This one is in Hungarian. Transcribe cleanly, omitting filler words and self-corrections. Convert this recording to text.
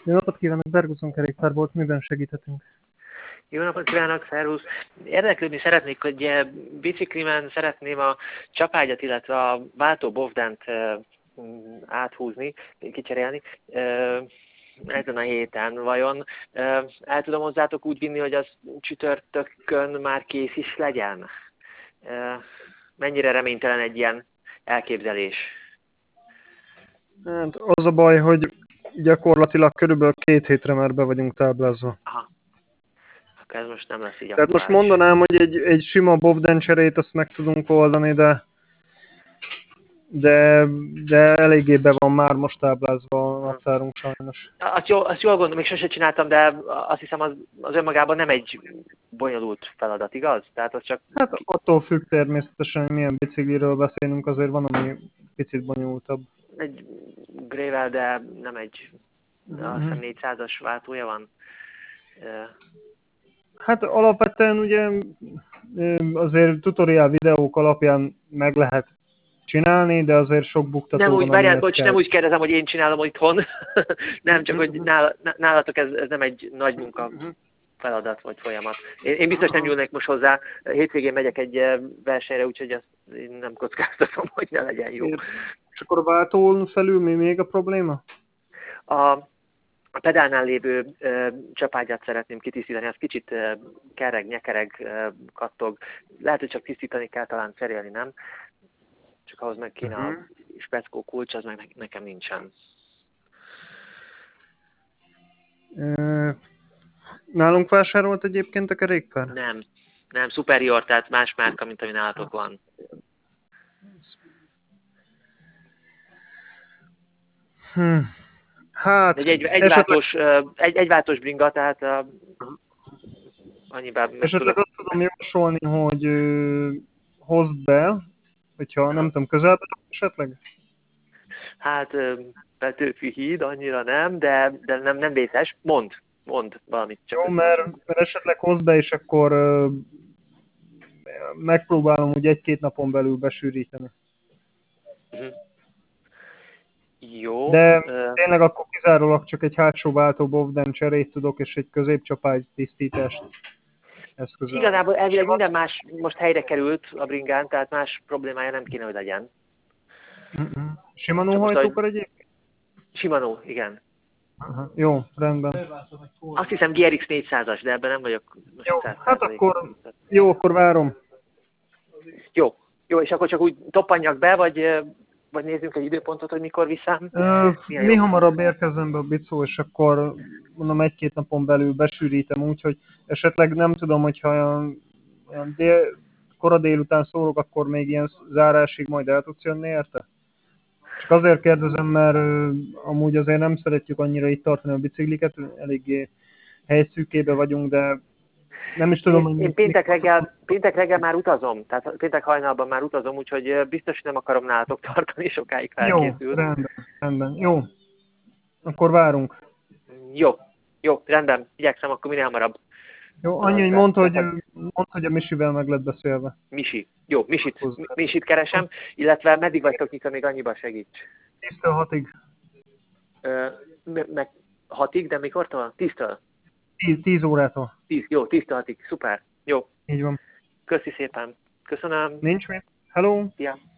Jó napot kívánok, Berguszon kerékpár volt, miben segíthetünk? Jó napot kívánok, szervusz! Érdeklődni szeretnék, hogy biciklimen szeretném a csapágyat, illetve a váltó bovdent áthúzni, kicserélni ezen a héten. Vajon el tudom hozzátok úgy vinni, hogy az csütörtökön már kész is legyen? Mennyire reménytelen egy ilyen elképzelés? Hát az a baj, hogy gyakorlatilag körülbelül 2 hétre már be vagyunk táblázva. Aha. Akkor ez most nem lesz így Tehát most aktuális. mondanám, hogy egy sima bovden cserét azt meg tudunk oldani, de eléggé be van már most táblázva a naptárunk sajnos. Azt jól gondolom, még sose csináltam, de azt hiszem az önmagában nem egy bonyolult feladat, igaz? Tehát az csak... Hát attól függ természetesen, hogy milyen bicikliről beszélünk, azért van, ami picit bonyolultabb. Egy Gravel, de nem egy, azt hiszem 400-as váltója van. Hát alapvetően ugye azért tutorial videók alapján meg lehet csinálni, de azért sok buktató Nem van, úgy, várjál, amihez bocs, kell. nem úgy kérdezem, hogy én csinálom itthon. Nem, csak hogy nálatok ez nem egy nagy munka feladat vagy folyamat. Én biztos nem nyúlnék most hozzá. Hétvégén megyek egy versenyre, úgyhogy azt én nem kockáztatom, hogy ne legyen jó. És akkor a váltón felül mi még a probléma? A pedálnál lévő csapágyat szeretném kitisztítani, az kicsit kereg, nyekereg, kattog. Lehet, hogy csak tisztítani kell, talán cserélni, nem? Csak ahhoz meg kéne a speckó kulcs, az meg nekem nincsen. Nálunk vásárolt egyébként a kerékpár? Nem, Superior, tehát más márka, mint ami nálatok van. Hát, egyváltós bringa, tehát annyiben meg esetleg tudok. azt tudom javasolni, hogy hozd be, hogyha nem tudom, közelbe esetleg? Hát Petőfi híd, annyira nem, de nem vészes. Mond valamit. Csak jó, mert esetleg hozd be, és akkor megpróbálom úgy 1-2 napon belül besűríteni. Jó. De tényleg akkor kizárólag csak egy hátsó váltó bovden cserét tudok, és egy középcsapágy tisztítást eszközölni. Igazából elvileg minden más most helyre került a bringán, tehát más problémája nem kéne, hogy legyen. Shimano hajtókar egyébként? Shimano, igen. Aha, jó, rendben. Azt hiszem GRX 400-as, de ebben nem vagyok. Jó, hát akkor várom. Jó, és akkor csak úgy toppanjak be, vagy nézzünk egy időpontot, hogy mikor viszem? Mi hamarabb érkezem be a bicó, és akkor mondom 1-2 napon belül besűrítem, úgyhogy esetleg nem tudom, hogyha olyan kora délután szólok, akkor még ilyen zárásig majd el tudsz jönni, érte? Csak azért kérdezem, mert amúgy azért nem szeretjük annyira itt tartani a bicikliket, eléggé helyszűkébe vagyunk, de nem is tudom, hogy... Én péntek reggel már utazom, tehát péntek hajnalban már utazom, úgyhogy biztos nem akarom nálatok tartani, sokáig felkészül. Jó, rendben. Jó, akkor várunk. Jó, rendben, igyekszem akkor minél hamarabb. Jó, annyi, hogy mondd, hogy a Misivel meg lett beszélve. Misi. Jó, Misit keresem, illetve meddig vagytok nyitva, még annyiban segíts. 10-től 6-ig. Meg 6-ig, de mikortól? 10-től? 10 órától. 10-től 6-ig, szuper. Jó. Így van. Köszi szépen. Köszönöm. Nincs mit. Hello. Ja.